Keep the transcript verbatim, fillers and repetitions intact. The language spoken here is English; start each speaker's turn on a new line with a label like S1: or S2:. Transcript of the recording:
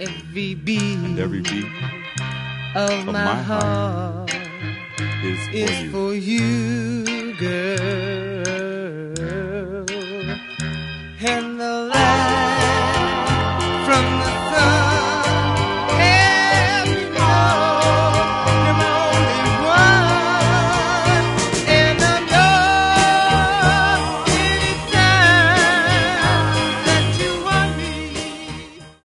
S1: Every beat,
S2: and every beat
S1: of,
S2: of
S1: my,
S2: my
S1: heart
S2: is for
S1: is
S2: you.
S1: for you, girl. And the light from the sun